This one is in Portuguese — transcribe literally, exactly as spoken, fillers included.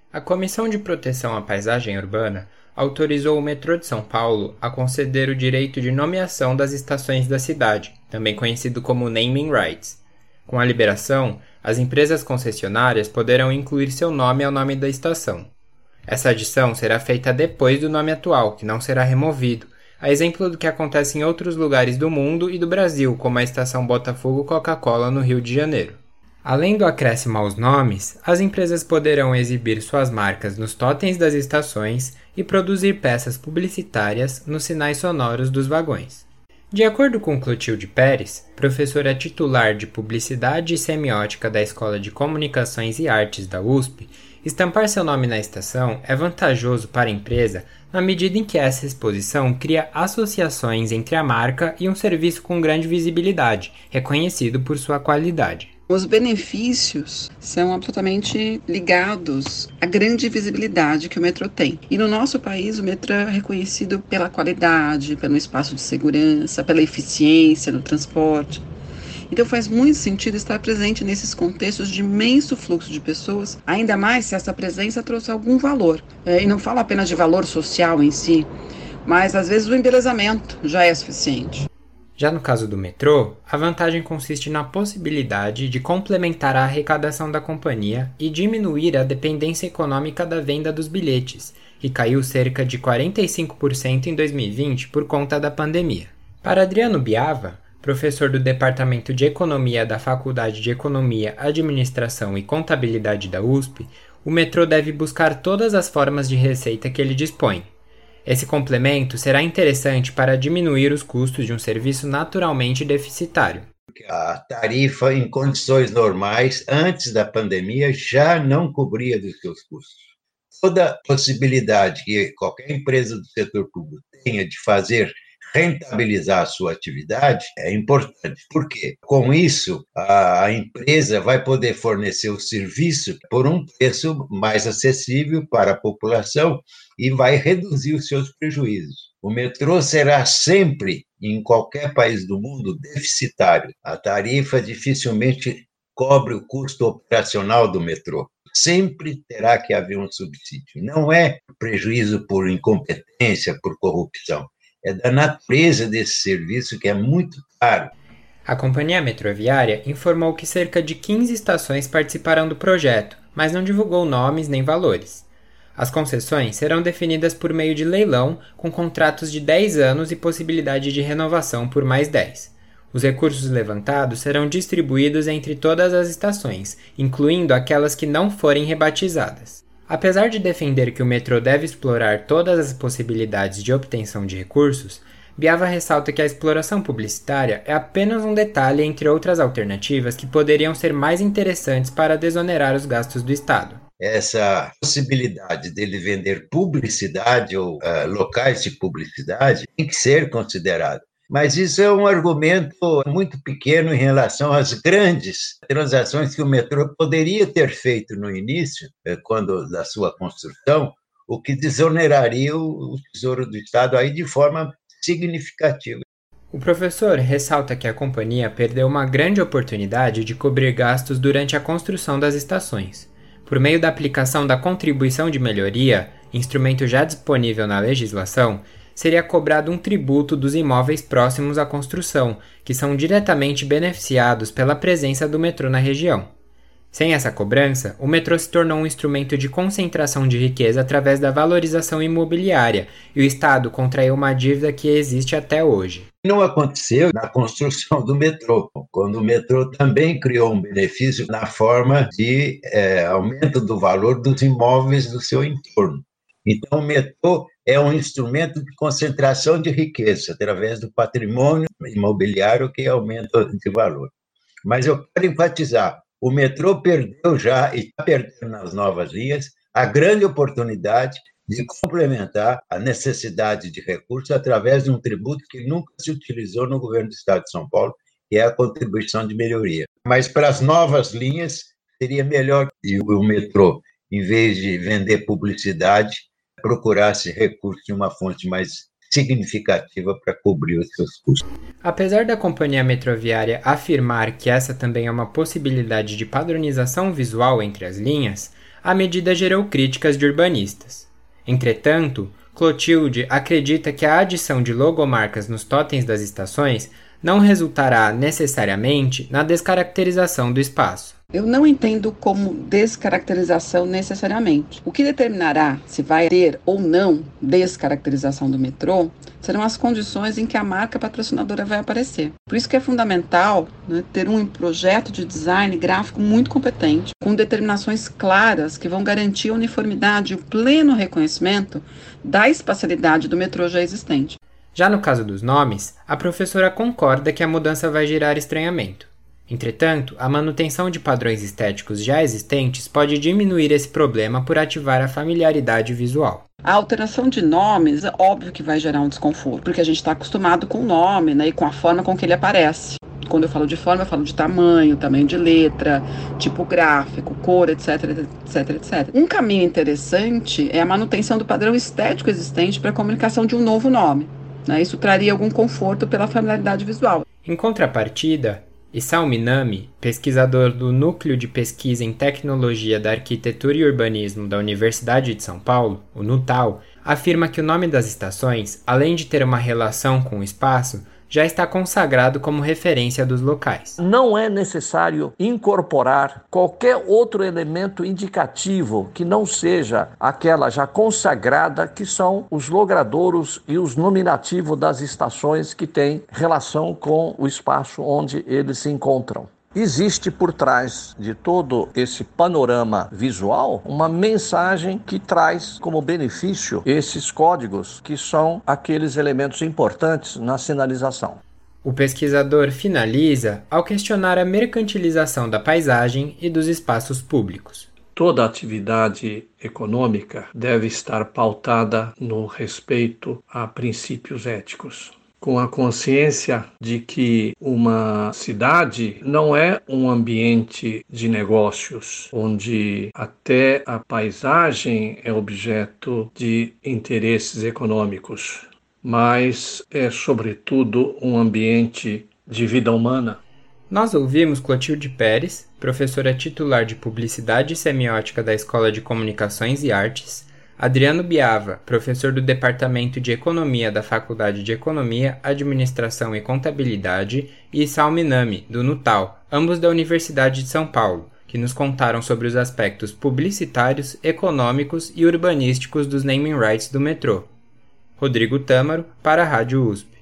A Comissão de Proteção à Paisagem Urbana autorizou o metrô de São Paulo a conceder o direito de nomeação das estações da cidade, também conhecido como naming rights. Com a liberação, as empresas concessionárias poderão incluir seu nome ao nome da estação. Essa adição será feita depois do nome atual, que não será removido, a exemplo do que acontece em outros lugares do mundo e do Brasil, como a estação Botafogo Coca-Cola no Rio de Janeiro. Além do acréscimo aos nomes, as empresas poderão exibir suas marcas nos totens das estações e produzir peças publicitárias nos sinais sonoros dos vagões. De acordo com Clotilde Pérez, professora titular de Publicidade e Semiótica da Escola de Comunicações e Artes da U S P, estampar seu nome na estação é vantajoso para a empresa na medida em que essa exposição cria associações entre a marca e um serviço com grande visibilidade, reconhecido por sua qualidade. Os benefícios são absolutamente ligados à grande visibilidade que o metrô tem. E no nosso país, o metrô é reconhecido pela qualidade, pelo espaço de segurança, pela eficiência no transporte. Então faz muito sentido estar presente nesses contextos de imenso fluxo de pessoas, ainda mais se essa presença trouxe algum valor. É, e não falo apenas de valor social em si, mas às vezes o embelezamento já é suficiente. Já no caso do metrô, a vantagem consiste na possibilidade de complementar a arrecadação da companhia e diminuir a dependência econômica da venda dos bilhetes, que caiu cerca de quarenta e cinco por cento em dois mil e vinte por conta da pandemia. Para Adriano Biava, professor do Departamento de Economia da Faculdade de Economia, Administração e Contabilidade da U S P, o metrô deve buscar todas as formas de receita que ele dispõe. Esse complemento será interessante para diminuir os custos de um serviço naturalmente deficitário. A tarifa em condições normais, antes da pandemia, já não cobria dos seus custos. Toda possibilidade que qualquer empresa do setor público tenha de fazer rentabilizar a sua atividade é importante. Por quê? Com isso, a empresa vai poder fornecer o serviço por um preço mais acessível para a população e vai reduzir os seus prejuízos. O metrô será sempre, em qualquer país do mundo, deficitário. A tarifa dificilmente cobre o custo operacional do metrô. Sempre terá que haver um subsídio. Não é prejuízo por incompetência, por corrupção. É da natureza desse serviço que é muito caro. A companhia metroviária informou que cerca de quinze estações participarão do projeto, mas não divulgou nomes nem valores. As concessões serão definidas por meio de leilão, com contratos de dez anos e possibilidade de renovação por mais dez. Os recursos levantados serão distribuídos entre todas as estações, incluindo aquelas que não forem rebatizadas. Apesar de defender que o metrô deve explorar todas as possibilidades de obtenção de recursos, Biava ressalta que a exploração publicitária é apenas um detalhe entre outras alternativas que poderiam ser mais interessantes para desonerar os gastos do Estado. Essa possibilidade dele vender publicidade ou uh, locais de publicidade tem que ser considerada. Mas isso é um argumento muito pequeno em relação às grandes transações que o metrô poderia ter feito no início, quando da sua construção, o que desoneraria o Tesouro do Estado aí de forma significativa. O professor ressalta que a companhia perdeu uma grande oportunidade de cobrir gastos durante a construção das estações. Por meio da aplicação da contribuição de melhoria, instrumento já disponível na legislação, seria cobrado um tributo dos imóveis próximos à construção, que são diretamente beneficiados pela presença do metrô na região. Sem essa cobrança, o metrô se tornou um instrumento de concentração de riqueza através da valorização imobiliária, e o Estado contraiu uma dívida que existe até hoje. Não aconteceu na construção do metrô, quando o metrô também criou um benefício na forma de é, aumento do valor dos imóveis do seu entorno. Então, o metrô é um instrumento de concentração de riqueza através do patrimônio imobiliário que aumenta de valor. Mas eu quero enfatizar, o metrô perdeu já, e está perdendo nas novas linhas, a grande oportunidade de complementar a necessidade de recursos através de um tributo que nunca se utilizou no governo do Estado de São Paulo, que é a contribuição de melhoria. Mas para as novas linhas, seria melhor que o metrô, em vez de vender publicidade, procurasse recursos de uma fonte mais significativa para cobrir os seus custos. Apesar da companhia metroviária afirmar que essa também é uma possibilidade de padronização visual entre as linhas, a medida gerou críticas de urbanistas. Entretanto, Clotilde acredita que a adição de logomarcas nos totens das estações não resultará necessariamente na descaracterização do espaço. Eu não entendo como descaracterização necessariamente. O que determinará se vai ter ou não descaracterização do metrô serão as condições em que a marca patrocinadora vai aparecer. Por isso que é fundamental, né, ter um projeto de design gráfico muito competente, com determinações claras que vão garantir a uniformidade e o pleno reconhecimento da espacialidade do metrô já existente. Já no caso dos nomes, a professora concorda que a mudança vai gerar estranhamento. Entretanto, a manutenção de padrões estéticos já existentes pode diminuir esse problema por ativar a familiaridade visual. A alteração de nomes é óbvio que vai gerar um desconforto, porque a gente está acostumado com o nome, né, e com a forma com que ele aparece. Quando eu falo de forma, eu falo de tamanho, tamanho de letra, tipo gráfico, cor, etc, etc, etcétera. Um caminho interessante é a manutenção do padrão estético existente para a comunicação de um novo nome. Né? Isso traria algum conforto pela familiaridade visual. Em contrapartida, Isao Minami, pesquisador do Núcleo de Pesquisa em Tecnologia da Arquitetura e Urbanismo da Universidade de São Paulo, o NUTAL, afirma que o nome das estações, além de ter uma relação com o espaço, já está consagrado como referência dos locais. Não é necessário incorporar qualquer outro elemento indicativo que não seja aquela já consagrada, que são os logradouros e os nominativos das estações que têm relação com o espaço onde eles se encontram. Existe por trás de todo esse panorama visual uma mensagem que traz como benefício esses códigos, que são aqueles elementos importantes na sinalização. O pesquisador finaliza ao questionar a mercantilização da paisagem e dos espaços públicos. Toda atividade econômica deve estar pautada no respeito a princípios éticos, com a consciência de que uma cidade não é um ambiente de negócios, onde até a paisagem é objeto de interesses econômicos, mas é, sobretudo, um ambiente de vida humana. Nós ouvimos Clotilde Pérez, professora titular de Publicidade e Semiótica da Escola de Comunicações e Artes, Adriano Biava, professor do Departamento de Economia da Faculdade de Economia, Administração e Contabilidade, e Isao Minami, do NUTAL, ambos da Universidade de São Paulo, que nos contaram sobre os aspectos publicitários, econômicos e urbanísticos dos naming rights do metrô. Rodrigo Tâmaro, para a Rádio U S P.